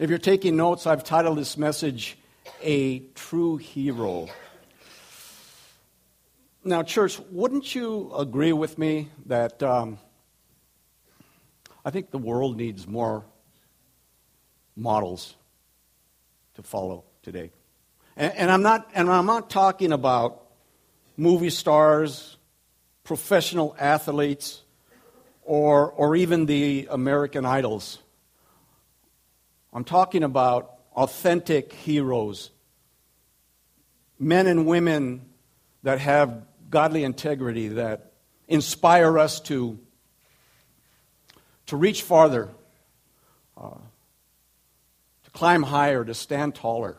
If you're taking notes, I've titled this message, A True Hero. Now, church, wouldn't you agree with me that I think the world needs more models to follow today? And I'm not talking about movie stars, professional athletes, or even the American Idols. I'm talking about authentic heroes, men and women that have godly integrity, that inspire us to reach farther, to climb higher, to stand taller.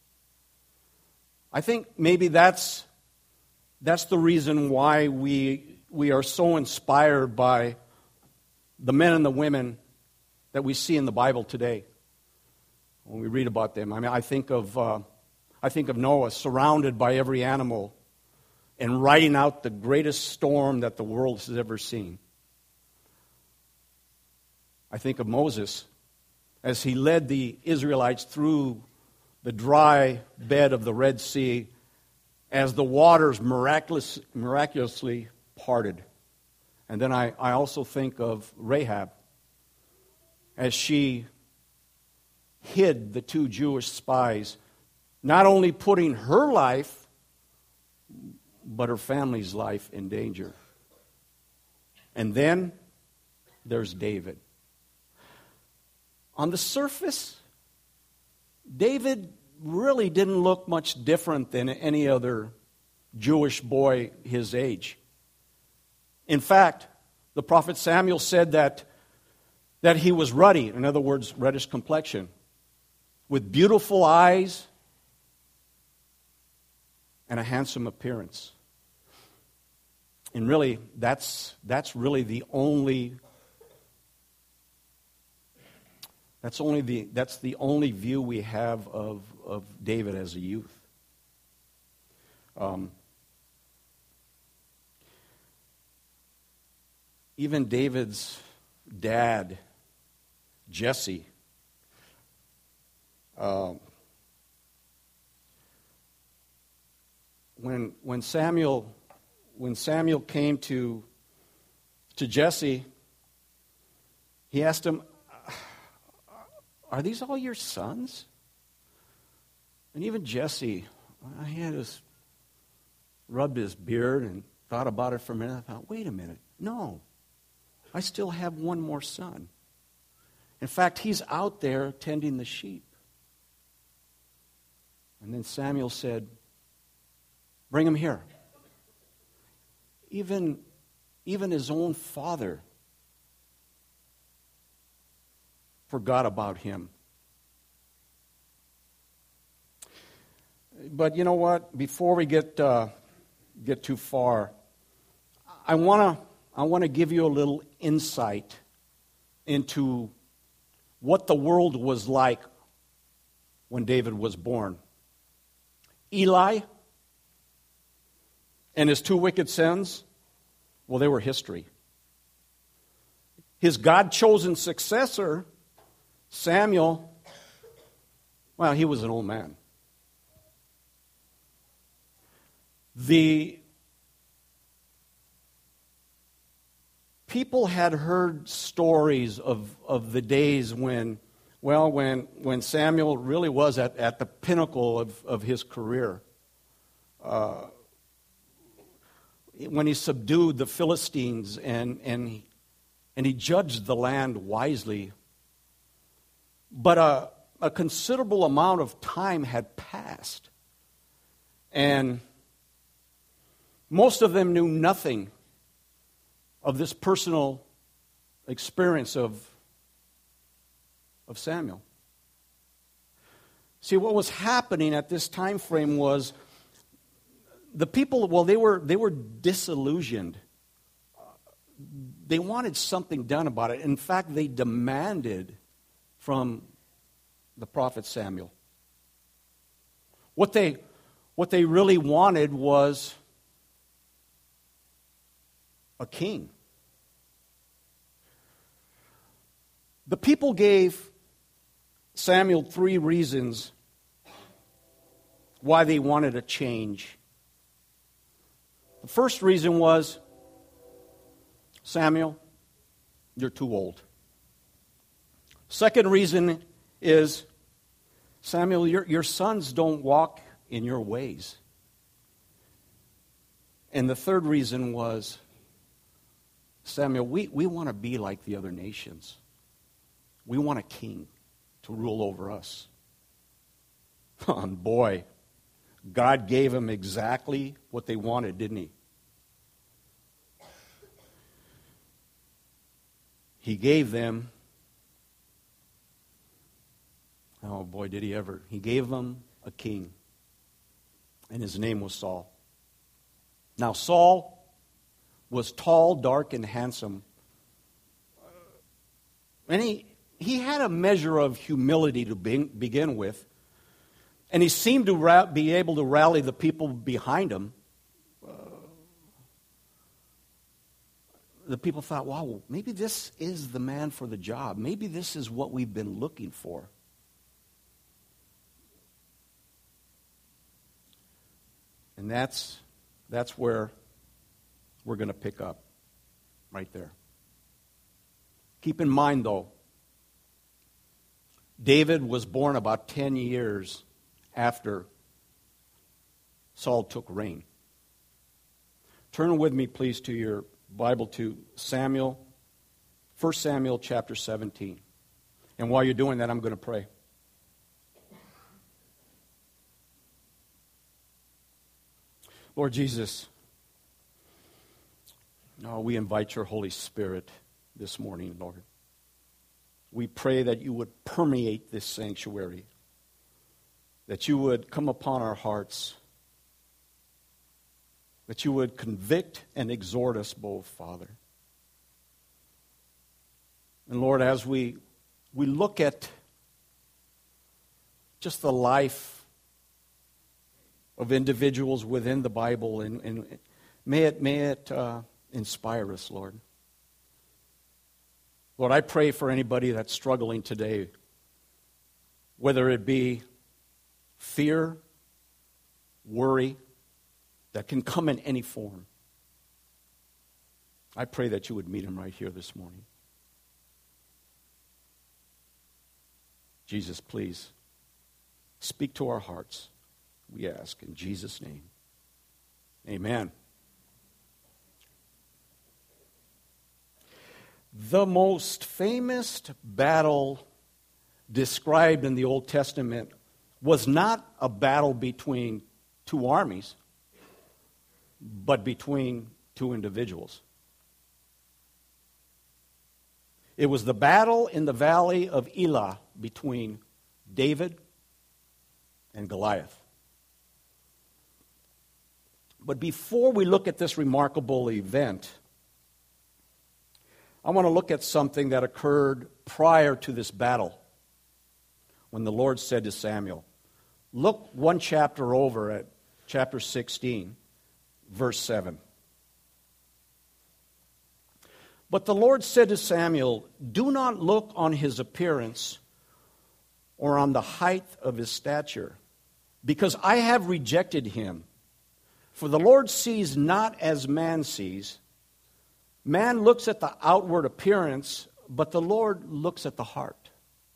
I think maybe that's the reason why we are so inspired by the men and the women that we see in the Bible today. When we read about them, I think of Noah surrounded by every animal and riding out the greatest storm that the world has ever seen. I think of Moses as he led the Israelites through the dry bed of the Red Sea as the waters miraculously parted. And then I also think of Rahab as she hid the two Jewish spies, not only putting her life, but her family's life in danger. And then there's David. On the surface, David really didn't look much different than any other Jewish boy his age. In fact, the prophet Samuel said that he was ruddy, in other words, reddish complexion, with beautiful eyes and a handsome appearance. And really, that's really the only view we have of David as a youth. Even David's dad, Jesse, when Samuel came to Jesse, he asked him, "Are these all your sons?" And even Jesse, he had rubbed his beard and thought about it for a minute. I thought, wait a minute, no, I still have one more son. In fact, he's out there tending the sheep. And then Samuel said, "Bring him here." Even his own father forgot about him. But you know what? Before we get too far, I want to give you a little insight into what the world was like when David was born. Eli and his two wicked sons, well, they were history. His God-chosen successor, Samuel, well, he was an old man. The people had heard stories of the days when Samuel really was at the pinnacle of his career. When he subdued the Philistines and he judged the land wisely. But a considerable amount of time had passed. And most of them knew nothing of this personal experience of Samuel. See, what was happening at this time frame was the people, well, they were disillusioned. They wanted something done about it. In fact, they demanded from the prophet Samuel. What they really wanted was a king. The people gave Samuel 3 reasons why they wanted a change. The first reason was, Samuel, you're too old. Second reason is, Samuel, your sons don't walk in your ways. And the third reason was, Samuel, we want to be like the other nations. We want a king to rule over us. And boy, God gave them exactly what they wanted, didn't he? He gave them, oh boy, did he ever. He gave them a king. And his name was Saul. Now Saul was tall, dark, and handsome. And he had a measure of humility to begin with. And he seemed to be able to rally the people behind him. The people thought, wow, maybe this is the man for the job. Maybe this is what we've been looking for. And that's where we're going to pick up, right there. Keep in mind, though, David was born about 10 years after Saul took reign. Turn with me, please, to your Bible to 1 Samuel chapter 17. And while you're doing that, I'm going to pray. Lord Jesus, we invite your Holy Spirit this morning, Lord. We pray that you would permeate this sanctuary, that you would come upon our hearts, that you would convict and exhort us both, Father. And Lord, as we look at just the life of individuals within the Bible, and may it inspire us, Lord. Lord, I pray for anybody that's struggling today, whether it be fear, worry, that can come in any form. I pray that you would meet them right here this morning. Jesus, please, speak to our hearts, we ask in Jesus' name. Amen. The most famous battle described in the Old Testament was not a battle between two armies, but between two individuals. It was the battle in the valley of Elah between David and Goliath. But before we look at this remarkable event, I want to look at something that occurred prior to this battle, when the Lord said to Samuel, look one chapter over at chapter 16, verse 7. But the Lord said to Samuel, do not look on his appearance or on the height of his stature, because I have rejected him. For the Lord sees not as man sees. Man looks at the outward appearance, but the Lord looks at the heart.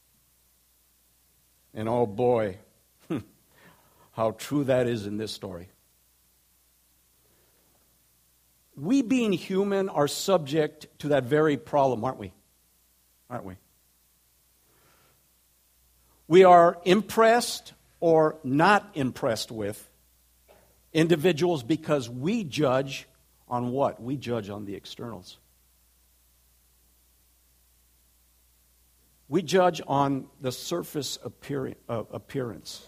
And oh boy, how true that is in this story. We being human are subject to that very problem, aren't we? Aren't we? We are impressed or not impressed with individuals because we judge on what? We judge on the externals. We judge on the surface appearance.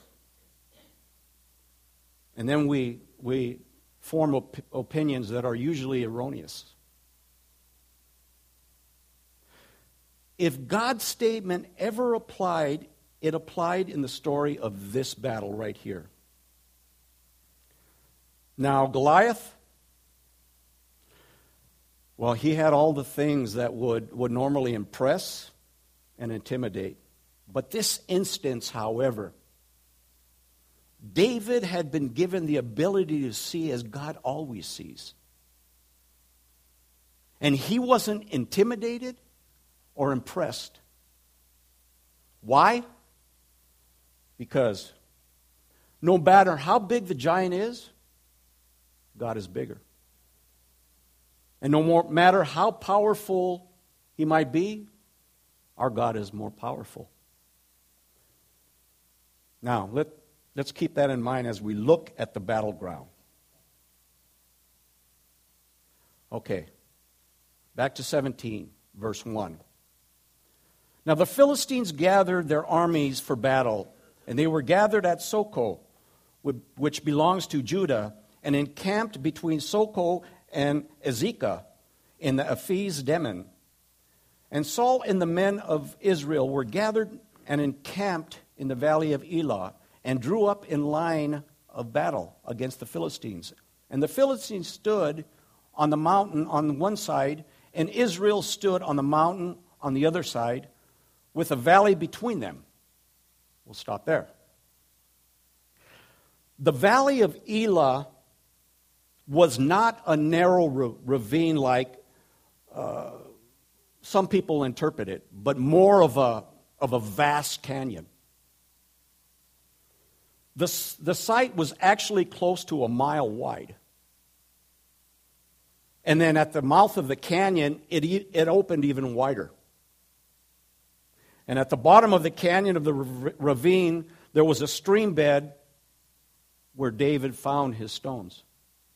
And then we form opinions that are usually erroneous. If God's statement ever applied, it applied in the story of this battle right here. Now, Goliath, well, he had all the things that would normally impress and intimidate But this instance, however, David had been given the ability to see as God always sees. And he wasn't intimidated or impressed. Why? Because no matter how big the giant is, God is bigger. And no matter how powerful he might be, our God is more powerful. Now, let's keep that in mind as we look at the battleground. Okay, back to 17, verse 1. Now the Philistines gathered their armies for battle, and they were gathered at Soko, which belongs to Judah, and encamped between Soko and Azekah in the Ephes Demon. And Saul and the men of Israel were gathered and encamped in the valley of Elah, and drew up in line of battle against the Philistines. And the Philistines stood on the mountain on one side, and Israel stood on the mountain on the other side, with a valley between them. We'll stop there. The valley of Elah was not a narrow ravine like some people interpret it, but more of a vast canyon. The site was actually close to a mile wide. And then at the mouth of the canyon, it opened even wider. And at the bottom of the canyon of the ravine, there was a stream bed where David found his stones.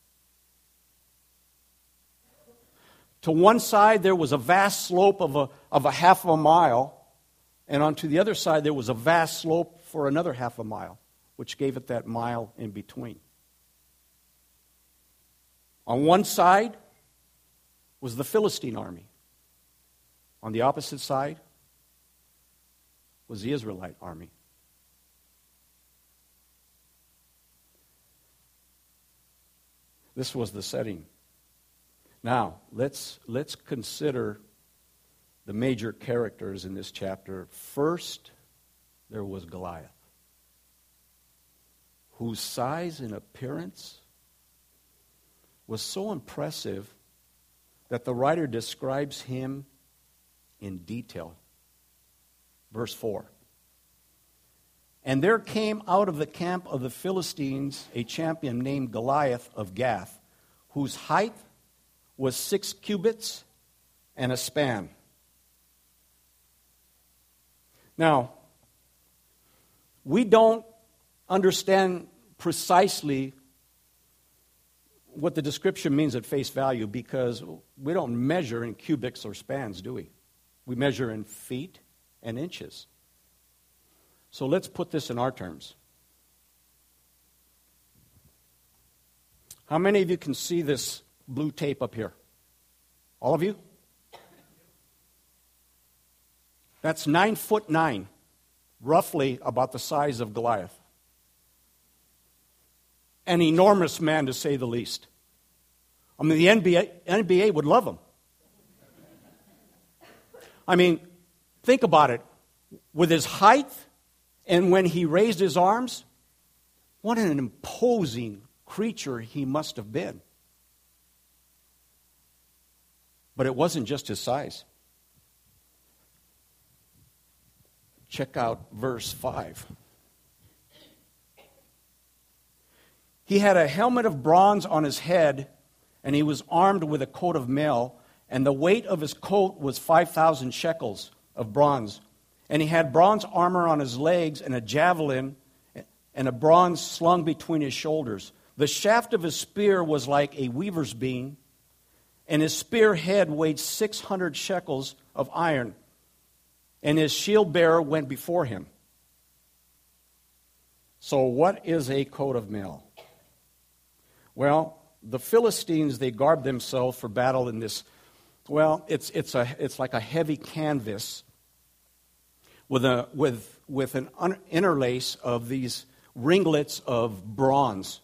To one side, there was a vast slope of a half of a mile, and onto the other side, there was a vast slope for another half a mile, which gave it that mile in between. On one side was the Philistine army. On the opposite side was the Israelite army. This was the setting. Now, let's consider the major characters in this chapter. First, there was Goliath, whose size and appearance was so impressive that the writer describes him in detail. Verse 4. And there came out of the camp of the Philistines a champion named Goliath of Gath, whose height was 6 cubits and a span. Now, we don't understand precisely what the description means at face value because we don't measure in cubics or spans, do we? We measure in feet and inches. So let's put this in our terms. How many of you can see this blue tape up here? All of you? That's 9'9", roughly about the size of Goliath. An enormous man, to say the least. I mean, the NBA would love him. I mean, think about it. With his height and when he raised his arms, what an imposing creature he must have been. But it wasn't just his size. Check out verse 5. He had a helmet of bronze on his head, and he was armed with a coat of mail, and the weight of his coat was 5,000 shekels of bronze. And he had bronze armor on his legs, and a javelin, and a bronze slung between his shoulders. The shaft of his spear was like a weaver's beam, and his spear head weighed 600 shekels of iron, and his shield bearer went before him. So what is a coat of mail? Well, the Philistines, they garbed themselves for battle in this, well, it's like a heavy canvas with an interlace of these ringlets of bronze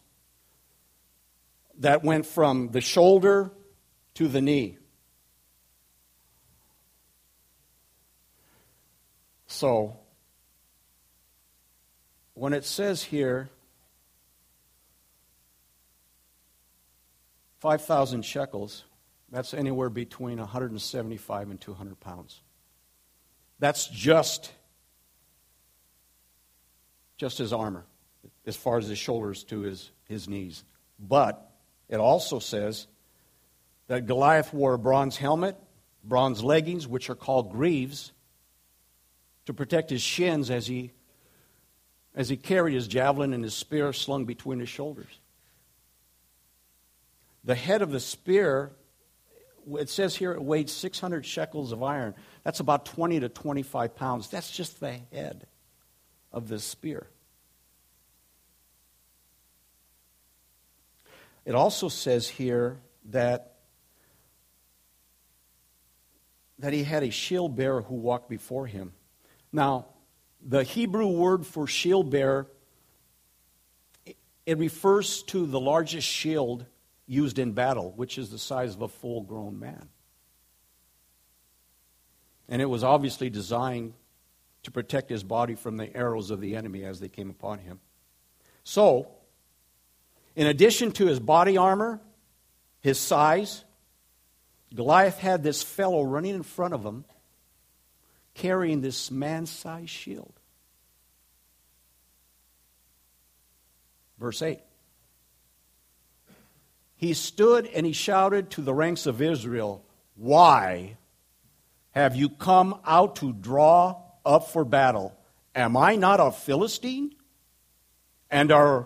that went from the shoulder to the knee. So when it says here, 5,000 shekels, that's anywhere between 175 and 200 pounds. That's just his armor, as far as his shoulders to his knees. But it also says that Goliath wore a bronze helmet, bronze leggings, which are called greaves, to protect his shins as he carried his javelin and his spear slung between his shoulders. The head of the spear, it says here it weighed 600 shekels of iron. That's about 20 to 25 pounds. That's just the head of the spear. It also says here that he had a shield bearer who walked before him. Now, the Hebrew word for shield bearer, it refers to the largest shield used in battle, which is the size of a full-grown man. And it was obviously designed to protect his body from the arrows of the enemy as they came upon him. So, in addition to his body armor, his size, Goliath had this fellow running in front of him, carrying this man-sized shield. Verse 8. He stood and he shouted to the ranks of Israel, "Why have you come out to draw up for battle? Am I not a Philistine? And are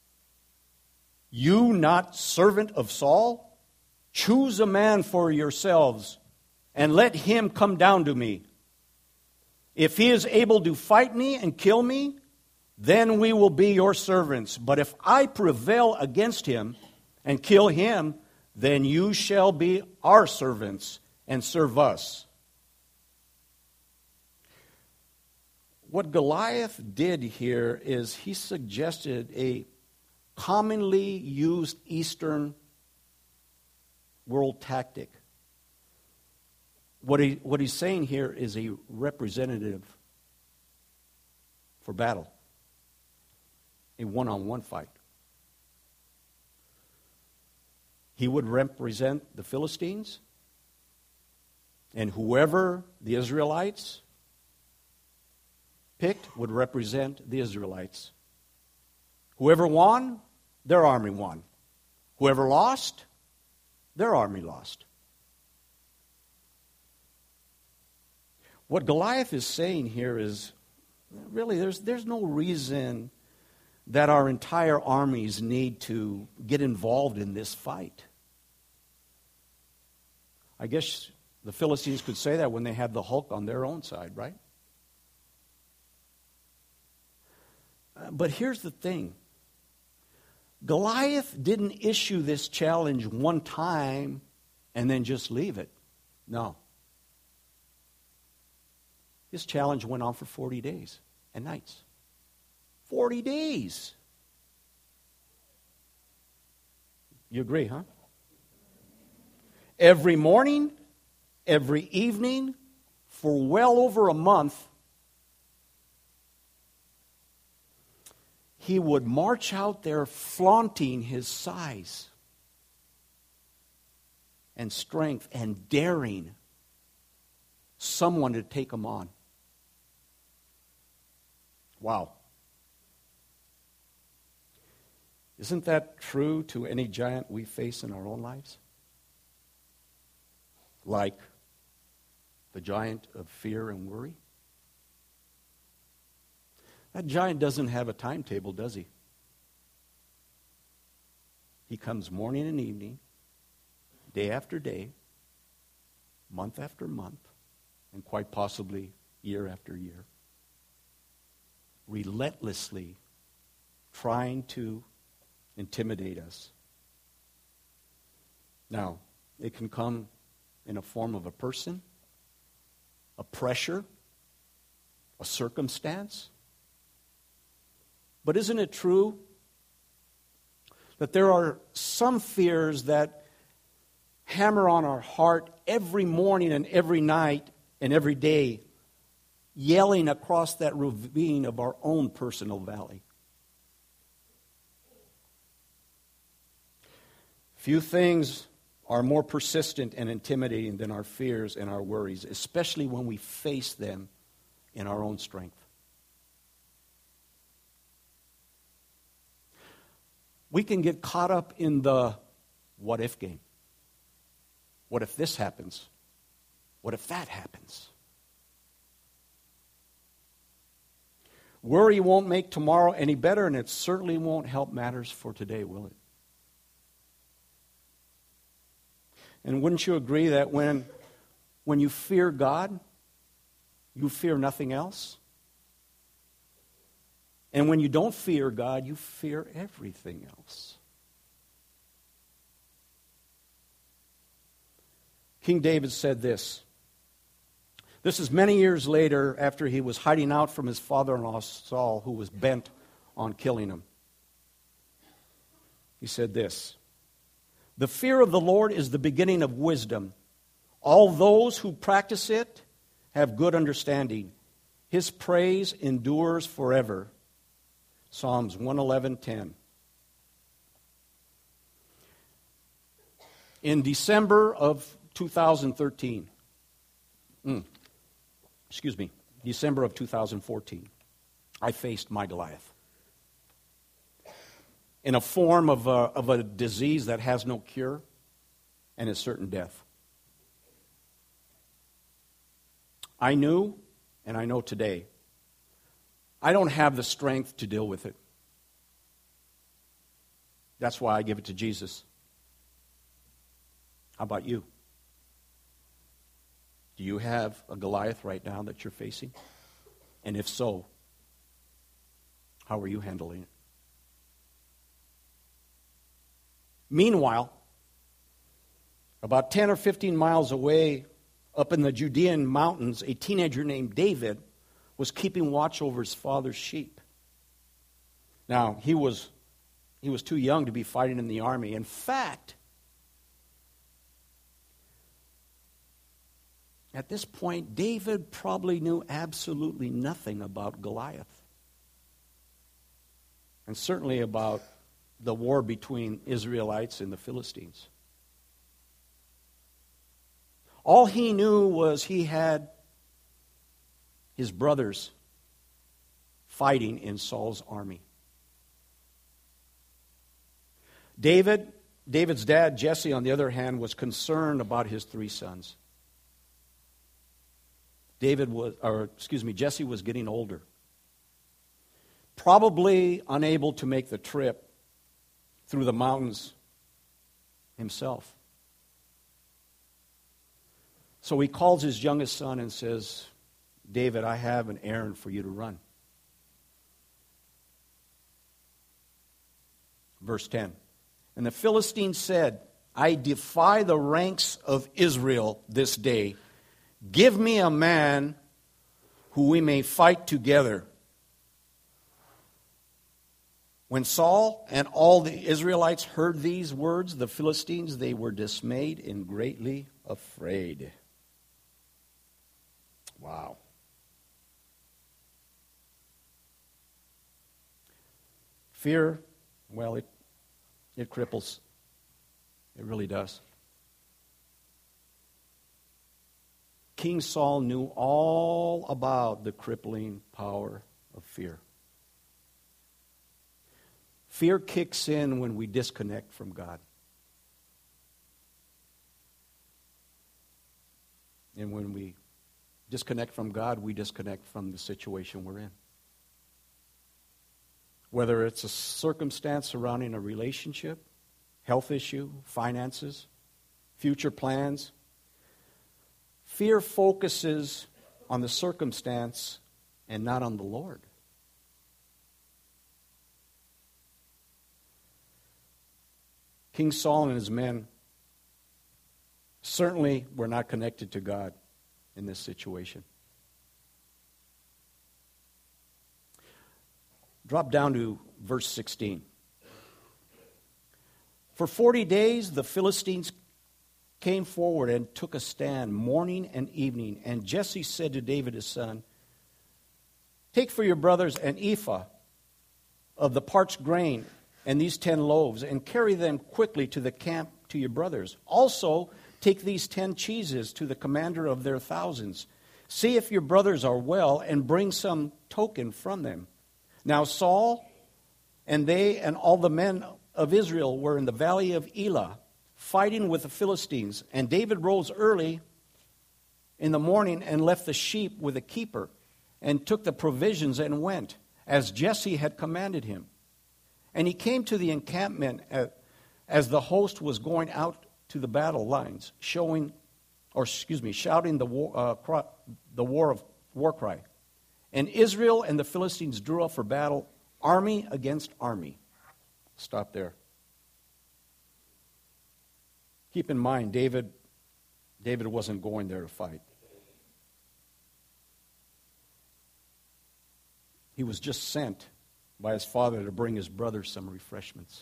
you not servant of Saul? Choose a man for yourselves, and let him come down to me. If he is able to fight me and kill me, then we will be your servants. But if I prevail against him and kill him, then you shall be our servants and serve us." What Goliath did here is he suggested a commonly used Eastern world tactic. What he's saying here is a representative for battle, a one-on-one fight. He would represent the Philistines, and whoever the Israelites picked would represent the Israelites. Whoever won, their army won. Whoever lost, their army lost. What Goliath is saying here is, really, there's no reason that our entire armies need to get involved in this fight. I guess the Philistines could say that when they had the Hulk on their own side, right? But here's the thing. Goliath didn't issue this challenge one time and then just leave it. No. This challenge went on for 40 days and nights. 40 days. You agree, huh? Every morning, every evening, for well over a month, he would march out there flaunting his size and strength and daring someone to take him on. Wow. Isn't that true to any giant we face in our own lives? Like the giant of fear and worry? That giant doesn't have a timetable, does he? He comes morning and evening, day after day, month after month, and quite possibly year after year, relentlessly trying to intimidate us. Now, it can come in a form of a person, a pressure, a circumstance. But isn't it true that there are some fears that hammer on our heart every morning and every night and every day? yelling across that ravine of our own personal valley. Few things are more persistent and intimidating than our fears and our worries, especially when we face them in our own strength. We can get caught up in the what if game. What if this happens? What if that happens? Worry won't make tomorrow any better, and it certainly won't help matters for today, will it? And wouldn't you agree that when you fear God, you fear nothing else? And when you don't fear God, you fear everything else. King David said this. This is many years later after he was hiding out from his father-in-law Saul, who was bent on killing him. He said this, "The fear of the Lord is the beginning of wisdom. All those who practice it have good understanding. His praise endures forever." Psalms 111:10. In December of 2013, December of 2014, I faced my Goliath in a form of a disease that has no cure and is certain death. I knew, and I know today, I don't have the strength to deal with it. That's why I give it to Jesus. How about you? Do you have a Goliath right now that you're facing? And if so, how are you handling it? Meanwhile, about 10 or 15 miles away, up in the Judean mountains, a teenager named David was keeping watch over his father's sheep. Now, he was too young to be fighting in the army. In fact, at this point, David probably knew absolutely nothing about Goliath. And certainly about the war between Israelites and the Philistines. All he knew was he had his brothers fighting in Saul's army. David's dad, Jesse, on the other hand, was concerned about his three sons. Jesse was getting older. Probably unable to make the trip through the mountains himself. So he calls his youngest son and says, "David, I have an errand for you to run." Verse 10. And the Philistine said, "I defy the ranks of Israel this day. Give me a man who we may fight together." When Saul and all the Israelites heard these words, the Philistines, they were dismayed and greatly afraid. Wow. Fear, well, it cripples. It really does. King Saul knew all about the crippling power of fear. Fear kicks in when we disconnect from God. And when we disconnect from God, we disconnect from the situation we're in. Whether it's a circumstance surrounding a relationship, health issue, finances, future plans, fear focuses on the circumstance and not on the Lord. King Saul and his men certainly were not connected to God in this situation. Drop down to verse 16. For 40 days the Philistines came forward and took a stand morning and evening. And Jesse said to David his son, Take for your brothers an ephah of the parched grain and these 10 loaves, and carry them quickly to the camp to your brothers. Also, take these 10 cheeses to the commander of their thousands. See if your brothers are well, and bring some token from them. Now Saul and they and all the men of Israel were in the valley of Elah, fighting with the Philistines. And David rose early in the morning and left the sheep with a keeper, and took the provisions and went, as Jesse had commanded him. And he came to the encampment as the host was going out to the battle lines, shouting the war cry. And Israel and the Philistines drew up for battle, army against army. Stop there. Keep in mind, David wasn't going there to fight. He was just sent by his father to bring his brothers some refreshments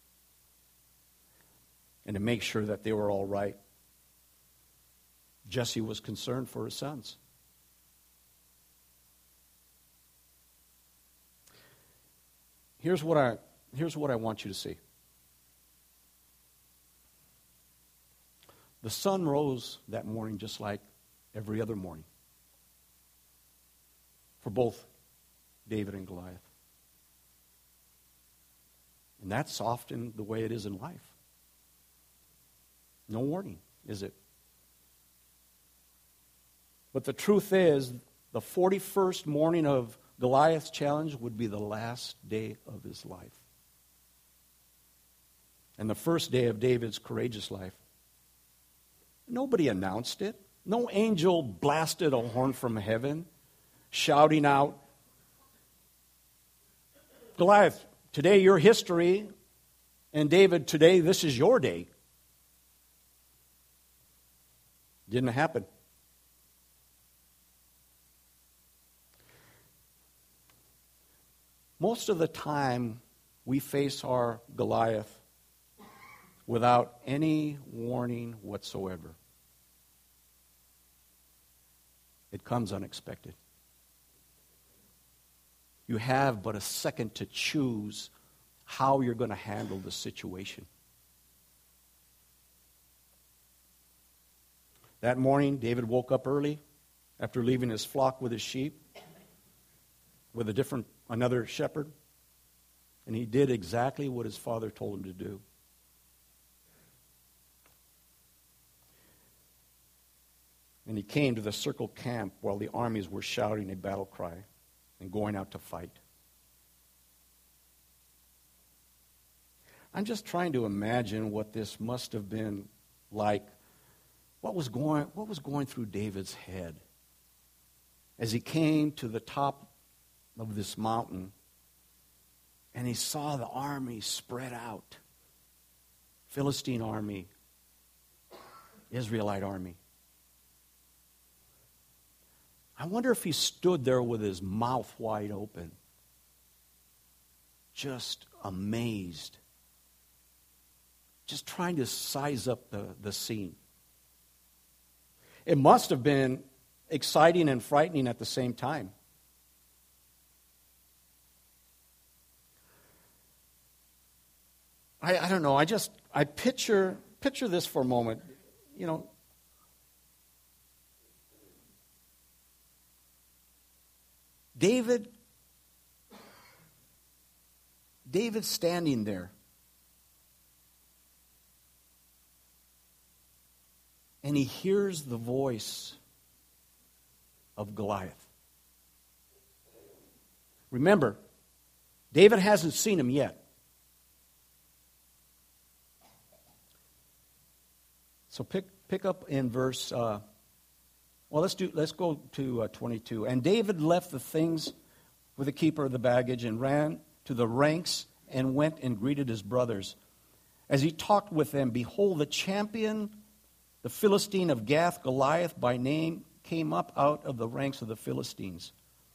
and to make sure that they were all right. Jesse was concerned for his sons. Here's what I want you to see. The sun rose that morning just like every other morning for both David and Goliath. And that's often the way it is in life. No warning, is it? But the truth is, the 41st morning of Goliath's challenge would be the last day of his life. And the first day of David's courageous life. Nobody announced it. No angel blasted a horn from heaven, shouting out, Goliath, today your history, and David, today this is your day. Didn't happen. Most of the time, we face our Goliath without any warning whatsoever. It comes unexpected. You have but a second to choose how you're going to handle the situation. That morning, David woke up early after leaving his flock with his sheep with another shepherd, and he did exactly what his father told him to do. And he came to the circle camp while the armies were shouting a battle cry and going out to fight. I'm just trying to imagine what this must have been like. What was going through David's head as he came to the top of this mountain and he saw the army spread out. Philistine army, Israelite army. I wonder if he stood there with his mouth wide open, just amazed, just trying to size up the scene. It must have been exciting and frightening at the same time. I don't know. I picture this for a moment. You know, David standing there. And he hears the voice of Goliath. Remember, David hasn't seen him yet. So pick up in verse. Let's go to 22. And David left the things with the keeper of the baggage and ran to the ranks and went and greeted his brothers. As he talked with them, behold, the champion, the Philistine of Gath, Goliath by name, came up out of the ranks of the Philistines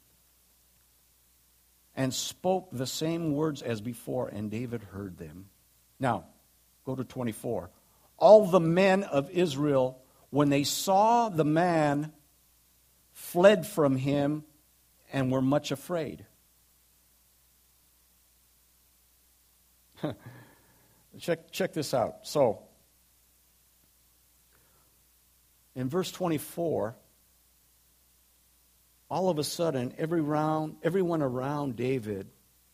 and spoke the same words as before, and David heard them. Now, go to 24. All the men of Israel, when they saw the man, fled from him and were much afraid. Check this out. So, in verse 24, all of a sudden, everyone around David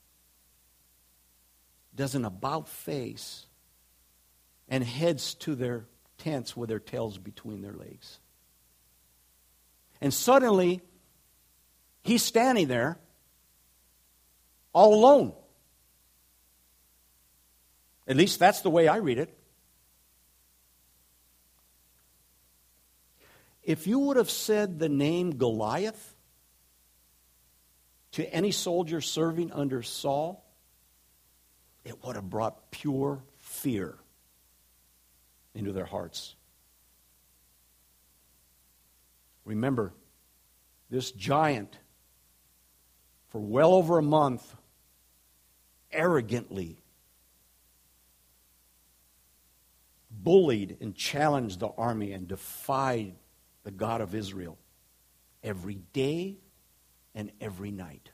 does an about face and heads to their tents with their tails between their legs. And suddenly, he's standing there all alone. At least that's the way I read it. If you would have said the name Goliath to any soldier serving under Saul, it would have brought pure fear into their hearts. Remember, this giant, for well over a month, arrogantly bullied and challenged the army and defied the God of Israel every day and every night.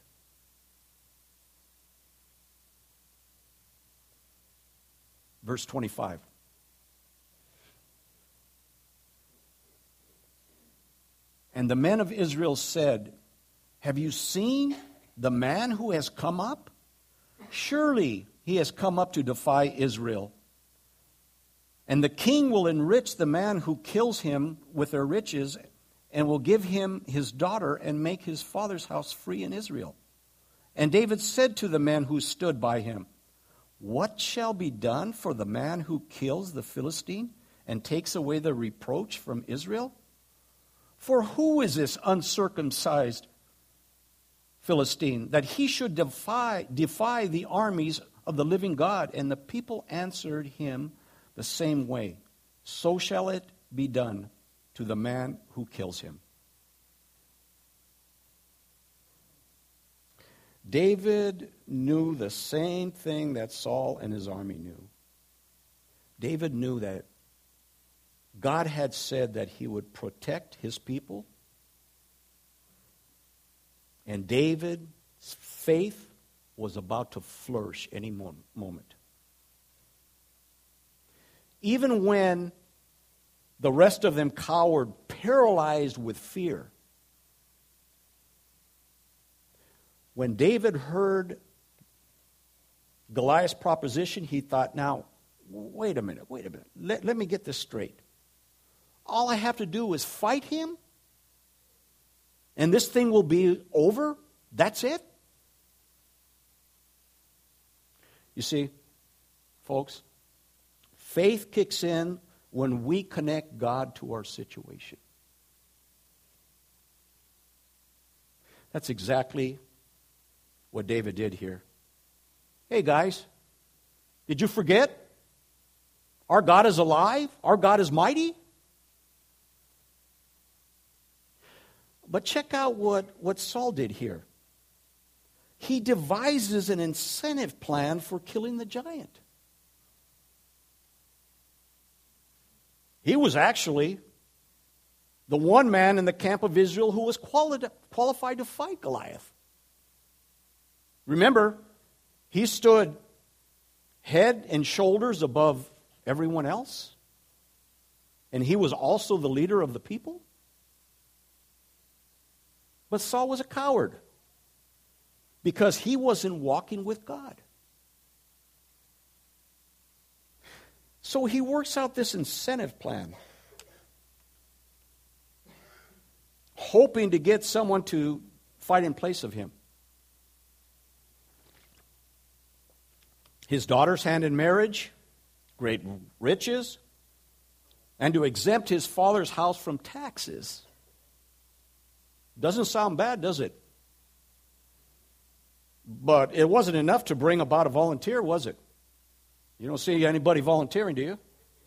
Verse 25. And the men of Israel said, "Have you seen the man who has come up? Surely he has come up to defy Israel. And the king will enrich the man who kills him with their riches, and will give him his daughter and make his father's house free in Israel." And David said to the men who stood by him, "What shall be done for the man who kills the Philistine and takes away the reproach from Israel? For who is this uncircumcised Philistine, that he should defy the armies of the living God?" And the people answered him the same way, "So shall it be done to the man who kills him." David knew the same thing that Saul and his army knew. David knew that God had said that he would protect his people. And David's faith was about to flourish any moment. Even when the rest of them cowered, paralyzed with fear, when David heard Goliath's proposition, he thought, now, wait a minute. Let me get this straight. All I have to do is fight him, and this thing will be over? That's it? You see, folks, faith kicks in when we connect God to our situation. That's exactly what David did here. Hey guys, did you forget? Our God is alive. Our God is mighty. But check out what Saul did here. He devises an incentive plan for killing the giant. He was actually the one man in the camp of Israel who was qualified to fight Goliath. Remember, he stood head and shoulders above everyone else. And he was also the leader of the people. But Saul was a coward because he wasn't walking with God. So he works out this incentive plan, hoping to get someone to fight in place of him. His daughter's hand in marriage, great riches, and to exempt his father's house from taxes. Doesn't sound bad, does it? But it wasn't enough to bring about a volunteer, was it? You don't see anybody volunteering, do you?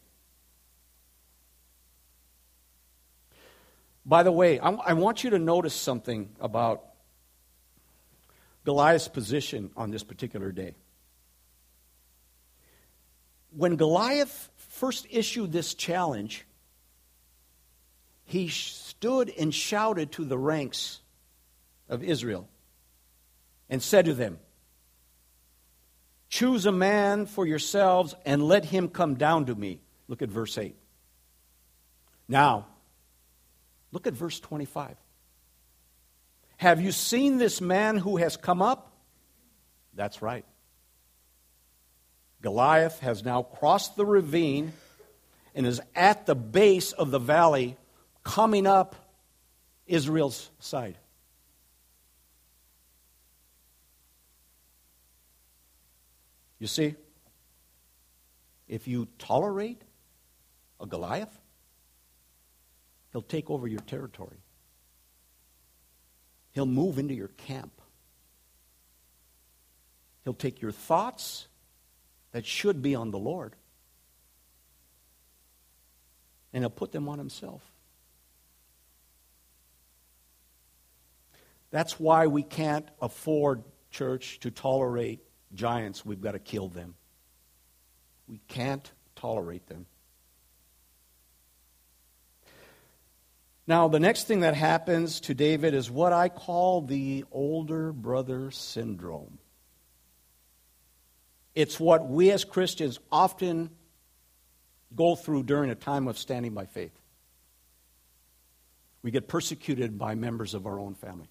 By the way, I want you to notice something about Goliath's position on this particular day. When Goliath first issued this challenge, he stood and shouted to the ranks, of Israel and said to them, choose a man for yourselves and let him come down to me. Look at verse 8. Now, look at verse 25. Have you seen this man who has come up? That's right. Goliath has now crossed the ravine and is at the base of the valley coming up Israel's side. You see, if you tolerate a Goliath, he'll take over your territory. He'll move into your camp. He'll take your thoughts that should be on the Lord, and he'll put them on himself. That's why we can't afford, church, to tolerate giants. We've got to kill them. We can't tolerate them. Now, the next thing that happens to David is what I call the older brother syndrome. It's what we as Christians often go through during a time of standing by faith. We get persecuted by members of our own family.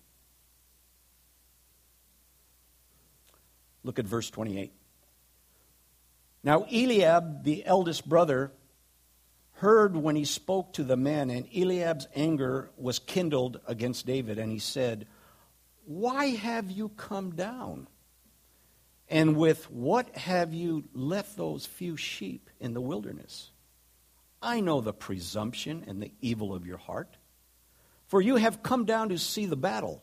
Look at verse 28. Now Eliab, the eldest brother, heard when he spoke to the men, and Eliab's anger was kindled against David, and he said, why have you come down? And with what have you left those few sheep in the wilderness? I know the presumption and the evil of your heart, for you have come down to see the battle.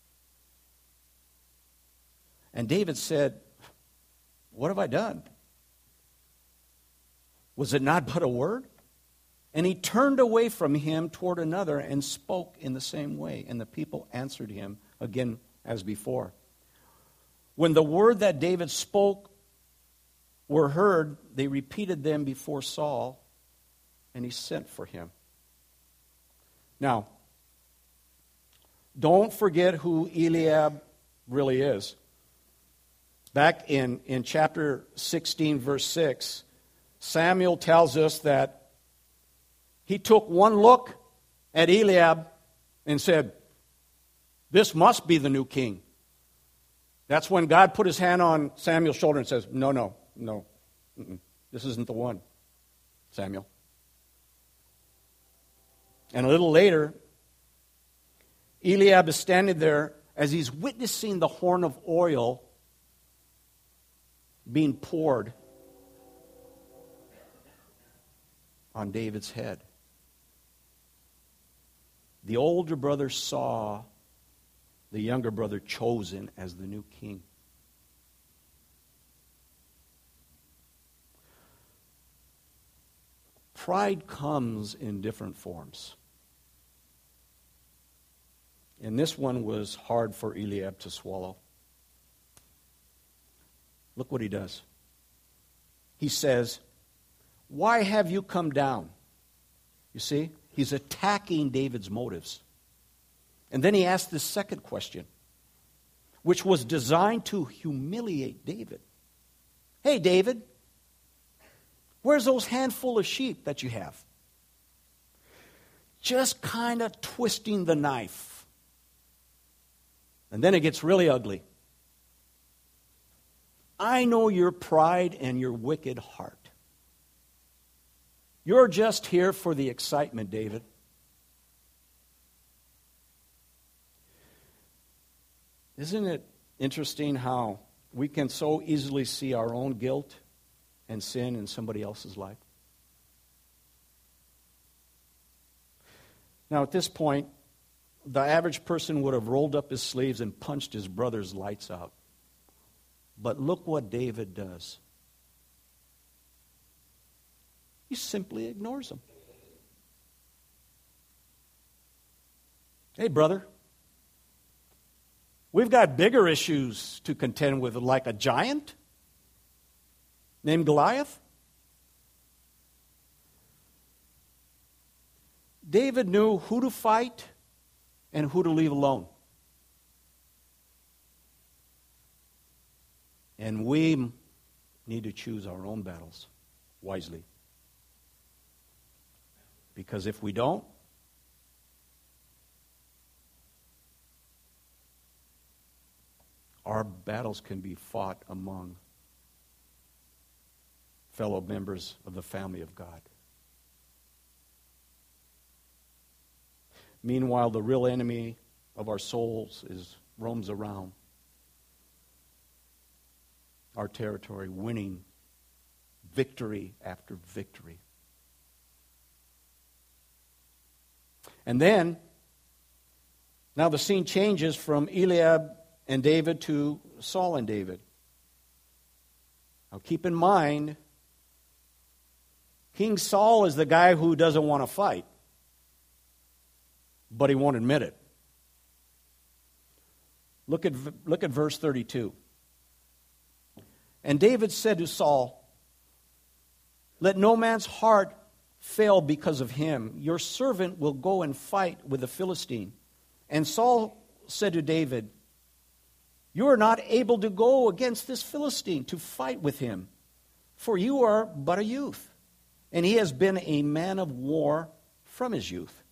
And David said, what have I done? Was it not but a word? And he turned away from him toward another and spoke in the same way. And the people answered him again as before. When the word that David spoke were heard, they repeated them before Saul, and he sent for him. Now, don't forget who Eliab really is. Back in chapter 16, verse 6, Samuel tells us that he took one look at Eliab and said, this must be the new king. That's when God put his hand on Samuel's shoulder and says, no, this isn't the one, Samuel. And a little later, Eliab is standing there as he's witnessing the horn of oil being poured on David's head. The older brother saw the younger brother chosen as the new king. Pride comes in different forms. And this one was hard for Eliab to swallow. Look what he does. He says, why have you come down? You see, he's attacking David's motives. And then he asked this second question, which was designed to humiliate David. Hey, David, where's those handful of sheep that you have? Just kind of twisting the knife. And then it gets really ugly. I know your pride and your wicked heart. You're just here for the excitement, David. Isn't it interesting how we can so easily see our own guilt and sin in somebody else's life? Now, at this point, the average person would have rolled up his sleeves and punched his brother's lights out. But look what David does. He simply ignores them. Hey, brother, we've got bigger issues to contend with, like a giant named Goliath. David knew who to fight and who to leave alone. And we need to choose our own battles wisely. Because if we don't, our battles can be fought among fellow members of the family of God. Meanwhile, the real enemy of our souls roams around our territory, winning victory after victory. And then, now the scene changes from Eliab and David to Saul and David. Now keep in mind, King Saul is the guy who doesn't want to fight, but he won't admit it. Look at verse 32. And David said to Saul, "Let no man's heart fail because of him. Your servant will go and fight with the Philistine." And Saul said to David, "You are not able to go against this Philistine to fight with him, for you are but a youth, and he has been a man of war from his youth."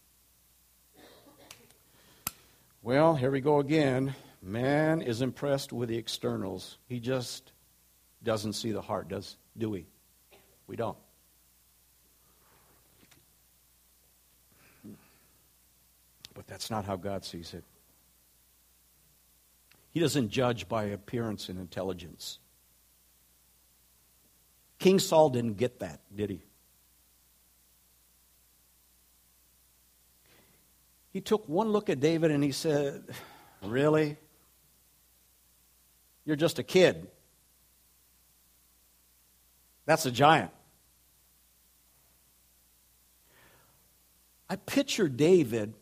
Well, here we go again. Man is impressed with the externals. He just doesn't see the heart, do we? We don't. But that's not how God sees it. He doesn't judge by appearance and intelligence. King Saul didn't get that, did he? He took one look at David and he said, "Really? You're just a kid. That's a giant." I picture David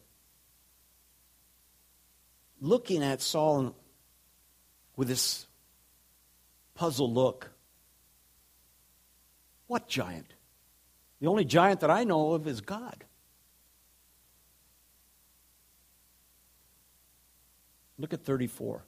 looking at Saul with this puzzled look. What giant? The only giant that I know of is God. Look at 34.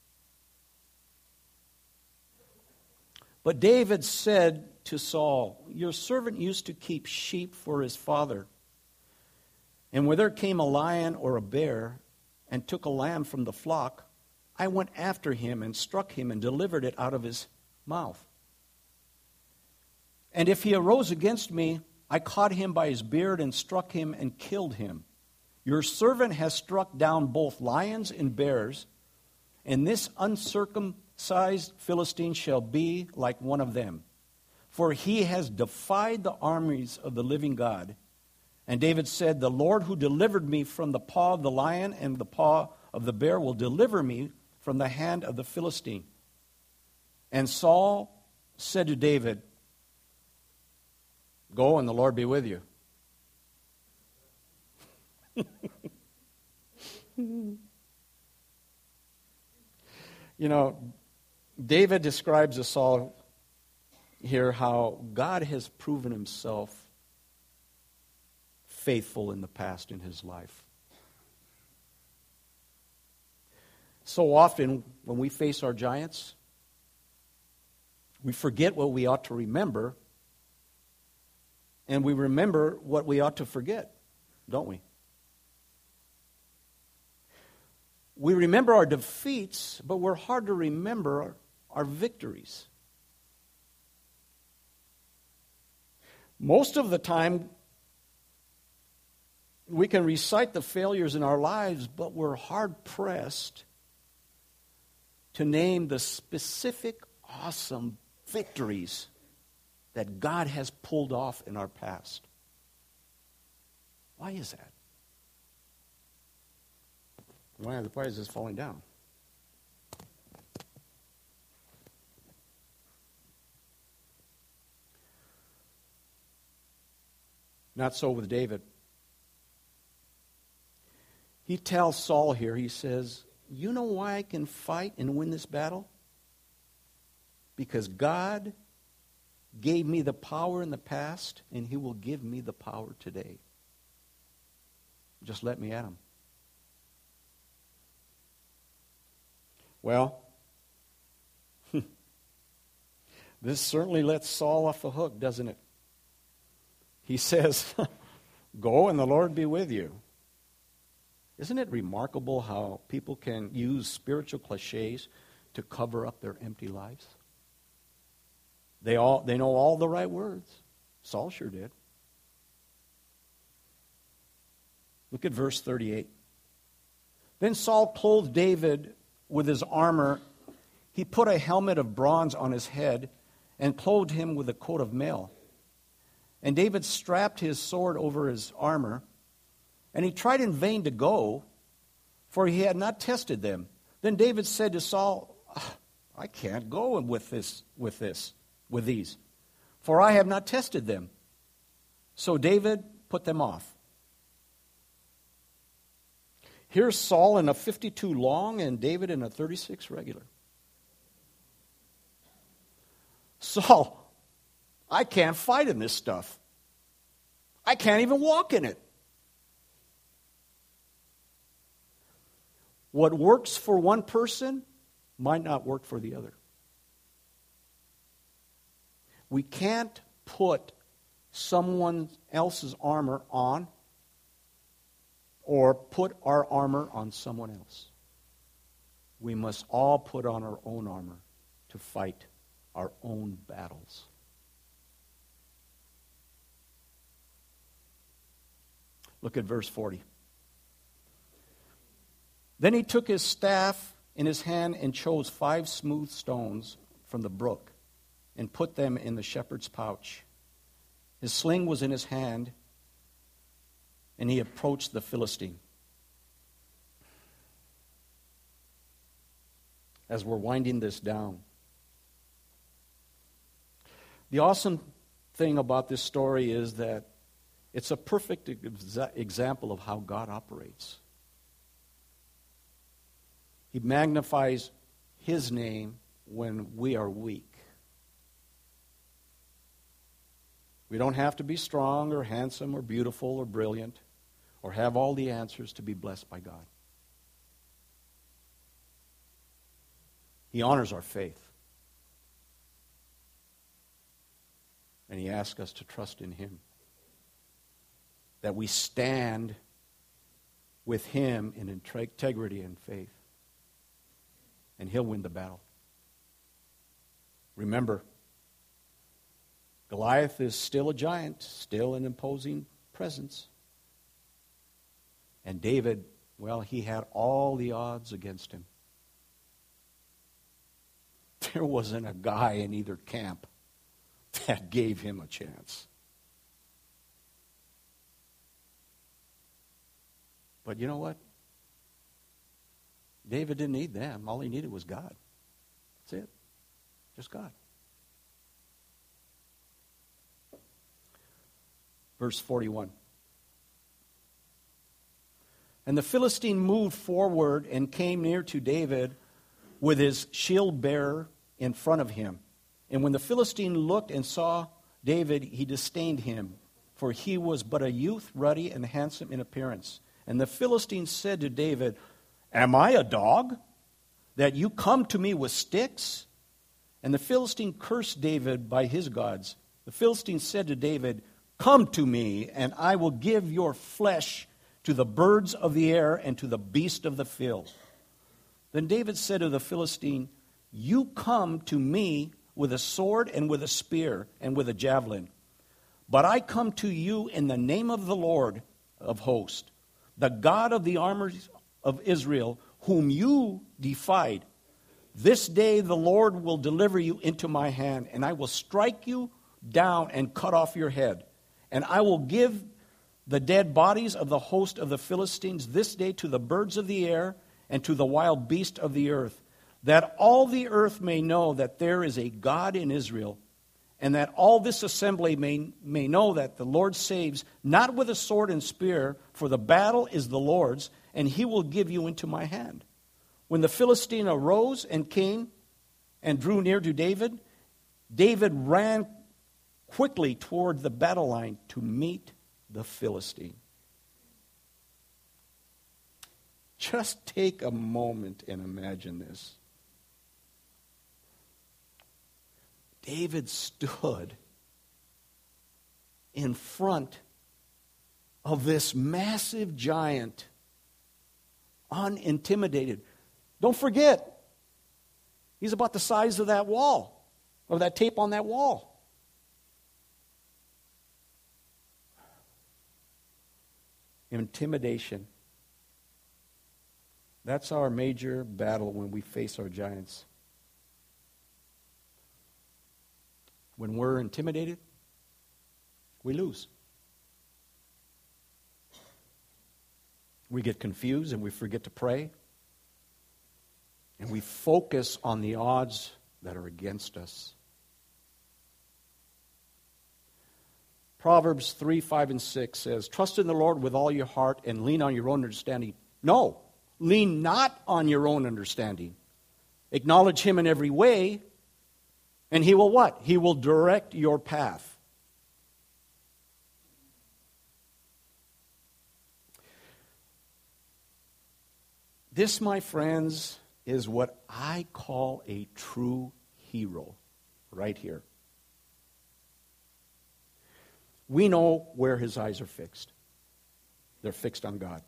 But David said to Saul, "Your servant used to keep sheep for his father. And when there came a lion or a bear and took a lamb from the flock, I went after him and struck him and delivered it out of his mouth. And if he arose against me, I caught him by his beard and struck him and killed him. Your servant has struck down both lions and bears, and this uncircumcised Philistine shall be like one of them. For he has defied the armies of the living God." And David said, "The Lord who delivered me from the paw of the lion and the paw of the bear will deliver me from the hand of the Philistine." And Saul said to David, "Go and the Lord be with you." You know, David describes to Saul here how God has proven himself faithful in the past in his life. So often, when we face our giants, we forget what we ought to remember, and we remember what we ought to forget, don't we? We remember our defeats, but we're hard to remember our victories. Most of the time, we can recite the failures in our lives, but we're hard-pressed to name the specific, awesome victories that God has pulled off in our past. Why is that? Why is this falling down? Not so with David. He tells Saul here, he says, "You know why I can fight and win this battle? Because God gave me the power in the past, and He will give me the power today. Just let me at Him." Well, This certainly lets Saul off the hook, doesn't it? He says, go and the Lord be with you. Isn't it remarkable how people can use spiritual cliches to cover up their empty lives? They know all the right words. Saul sure did. Look at verse 38. Then Saul clothed David with his armor. He put a helmet of bronze on his head and clothed him with a coat of mail. And David strapped his sword over his armor, and he tried in vain to go, for he had not tested them. Then David said to Saul, I can't go with these, for I have not tested them. So David put them off. Here's Saul in a 52 long and David in a 36 regular. Saul, I can't fight in this stuff. I can't even walk in it. What works for one person might not work for the other. We can't put someone else's armor on or put our armor on someone else. We must all put on our own armor to fight our own battles. Look at verse 40. Then he took his staff in his hand and chose 5 smooth stones from the brook and put them in the shepherd's pouch. His sling was in his hand, and he approached the Philistine. As we're winding this down, the awesome thing about this story is that it's a perfect example of how God operates. He magnifies His name when we are weak. We don't have to be strong or handsome or beautiful or brilliant or have all the answers to be blessed by God. He honors our faith. And He asks us to trust in Him. That we stand with Him in integrity and faith. And He'll win the battle. Remember, Goliath is still a giant, still an imposing presence. And David, well, he had all the odds against him. There wasn't a guy in either camp that gave him a chance. But you know what? David didn't need them. All he needed was God. That's it. Just God. Verse 41. And the Philistine moved forward and came near to David with his shield bearer in front of him. And when the Philistine looked and saw David, he disdained him, for he was but a youth, ruddy and handsome in appearance. And the Philistine said to David, Am I a dog, that you come to me with sticks? And the Philistine cursed David by his gods. The Philistine said to David, Come to me, and I will give your flesh to the birds of the air and to the beast of the field. Then David said to the Philistine, You come to me with a sword and with a spear and with a javelin. But I come to you in the name of the Lord of hosts, the God of the armies of Israel, whom you defied. This day the Lord will deliver you into my hand, and I will strike you down and cut off your head. And I will give the dead bodies of the host of the Philistines this day to the birds of the air and to the wild beasts of the earth, that all the earth may know that there is a God in Israel, and that all this assembly may know that the Lord saves, not with a sword and spear, for the battle is the Lord's, and He will give you into my hand. When the Philistine arose and came and drew near to David, David ran quickly toward the battle line to meet the Philistine. Just take a moment and imagine this. David stood in front of this massive giant, unintimidated. Don't forget, he's about the size of that wall, of that tape on that wall. Intimidation. That's our major battle when we face our giants. When we're intimidated, we lose. We get confused and we forget to pray. And we focus on the odds that are against us. Proverbs 3, 5, and 6 says, trust in the Lord with all your heart and lean on your own understanding. No, lean not on your own understanding. Acknowledge him in every way, and he will what? He will direct your path. This, my friends, is what I call a true hero right here. We know where his eyes are fixed. They're fixed on God.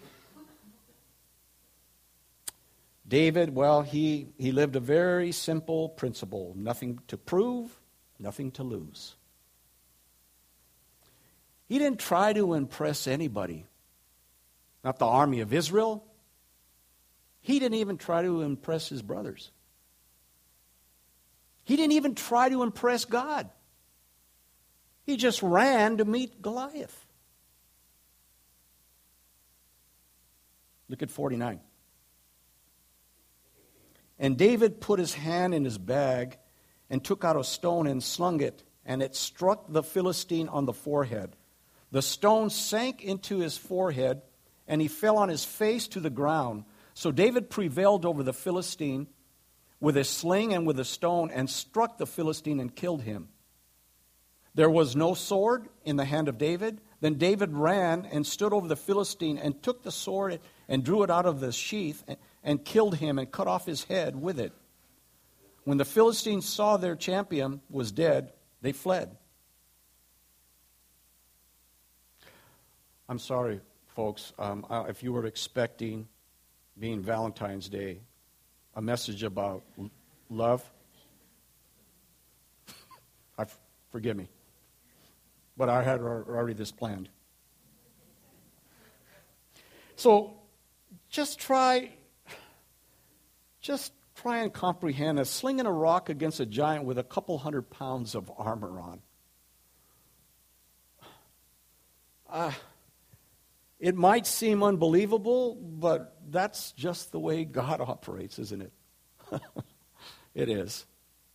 David, well, he lived a very simple principle. Nothing to prove, nothing to lose. He didn't try to impress anybody. Not the army of Israel. He didn't even try to impress his brothers. He didn't even try to impress God. He just ran to meet Goliath. Look at 49. And David put his hand in his bag and took out a stone and slung it, and it struck the Philistine on the forehead. The stone sank into his forehead, and he fell on his face to the ground. So David prevailed over the Philistine with a sling and with a stone, and struck the Philistine and killed him. There was no sword in the hand of David. Then David ran and stood over the Philistine and took the sword and drew it out of the sheath and killed him and cut off his head with it. When the Philistines saw their champion was dead, they fled. I'm sorry, folks, if you were expecting, being Valentine's Day, a message about love, forgive me. But I had already this planned. So just try and comprehend a slinging a rock against a giant with a couple 100 pounds of armor on. It might seem unbelievable, but that's just the way God operates, isn't it? It is.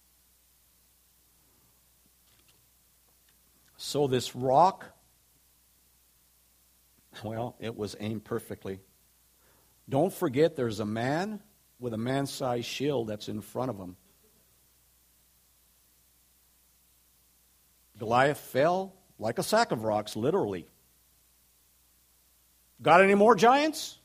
So this rock, well, it was aimed perfectly. Don't forget there's a man with a man-sized shield that's in front of him. Goliath fell like a sack of rocks, literally. Got any more giants?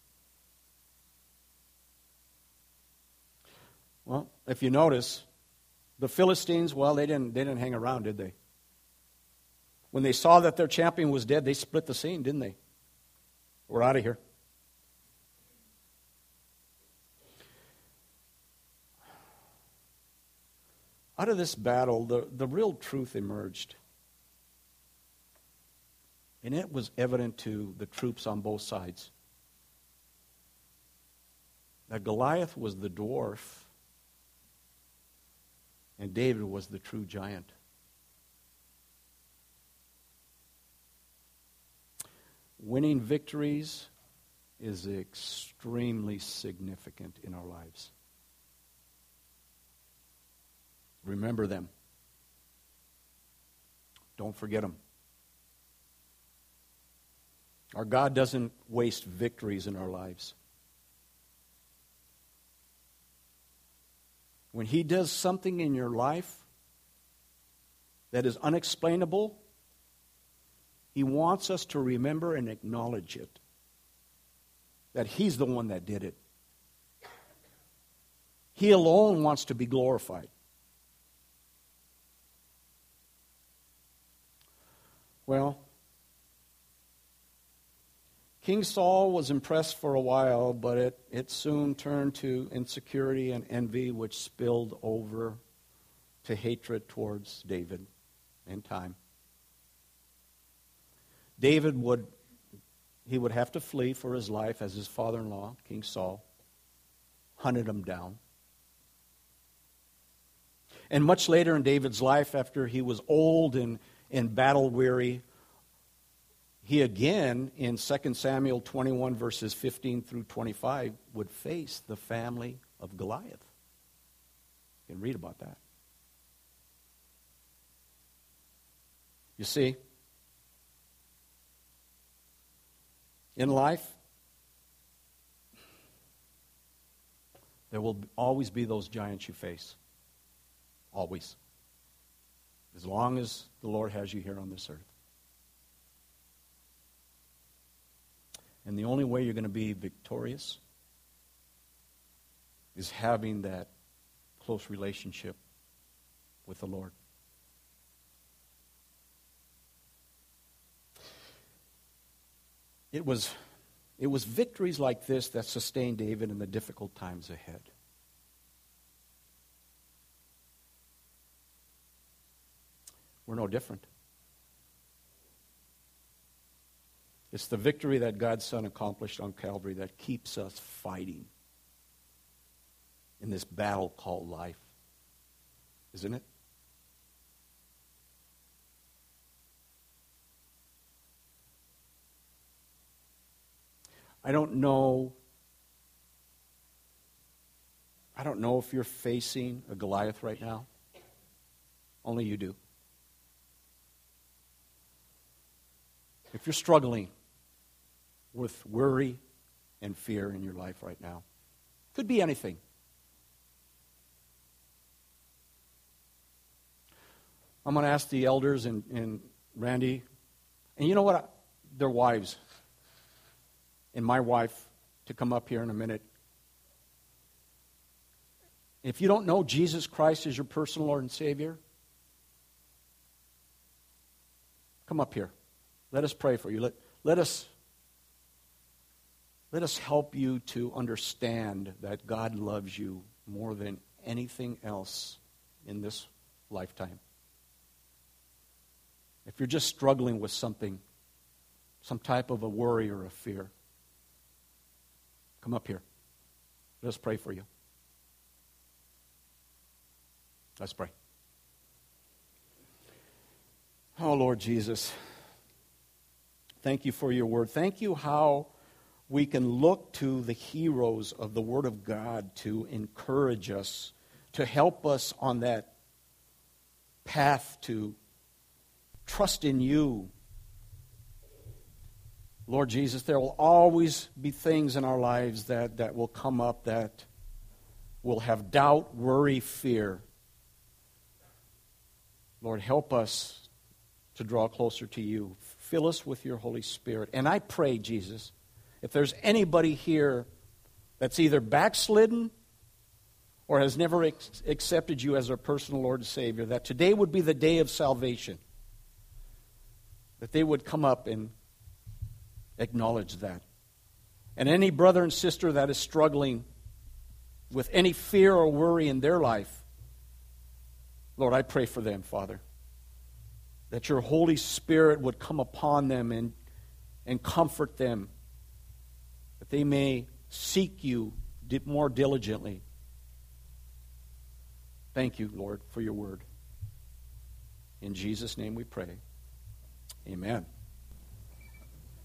Well, if you notice, the Philistines, well, they didn't hang around, did they? When they saw that their champion was dead, they split the scene, didn't they? We're out of here. Out of this battle, the real truth emerged. And it was evident to the troops on both sides that Goliath was the dwarf and David was the true giant. Winning victories is extremely significant in our lives. Remember them. Don't forget them. Our God doesn't waste victories in our lives. When He does something in your life that is unexplainable, He wants us to remember and acknowledge it. That He's the one that did it. He alone wants to be glorified. Well, King Saul was impressed for a while, but it soon turned to insecurity and envy, which spilled over to hatred towards David in time. David would have to flee for his life as his father-in-law, King Saul, hunted him down. And much later in David's life, after he was old and battle-weary, he again, in 2 Samuel 21, verses 15 through 25, would face the family of Goliath. You can read about that. You see, in life, there will always be those giants you face. Always. As long as the Lord has you here on this earth. And the only way you're going to be victorious is having that close relationship with the Lord. It was victories like this that sustained David in the difficult times ahead. We're no different. It's the victory that God's Son accomplished on Calvary that keeps us fighting in this battle called life. Isn't it? I don't know if you're facing a Goliath right now. Only you do. If you're struggling with worry and fear in your life right now, could be anything. I'm going to ask the elders and Randy, and you know what? Their wives, and my wife, to come up here in a minute. If you don't know Jesus Christ as your personal Lord and Savior, come up here. Let us pray for you. Let us help you to understand that God loves you more than anything else in this lifetime. If you're just struggling with something, some type of a worry or a fear, come up here. Let us pray for you. Let's pray. Oh, Lord Jesus, thank you for your word. Thank you how we can look to the heroes of the Word of God to encourage us, to help us on that path to trust in you. Lord Jesus, there will always be things in our lives that will come up that will have doubt, worry, fear. Lord, help us to draw closer to you. Fill us with your Holy Spirit. And I pray, Jesus, if there's anybody here that's either backslidden or has never accepted you as their personal Lord and Savior, that today would be the day of salvation. That they would come up and acknowledge that. And any brother and sister that is struggling with any fear or worry in their life, Lord, I pray for them, Father, that your Holy Spirit would come upon them and comfort them, that they may seek you more diligently. Thank you, Lord, for your word. In Jesus' name we pray. Amen.